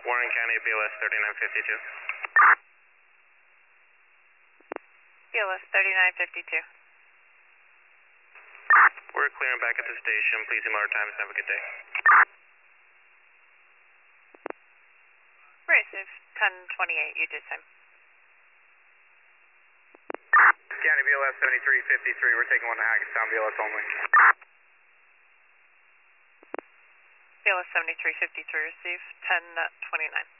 Warren County, BLS 3952. BLS 3952. We're clearing back at the station. Please email our times. Have a good day. Receive 1028, you did same. County, BLS 7353. We're taking one to Hackettstown, BLS only. BLS 7353, receive 1029.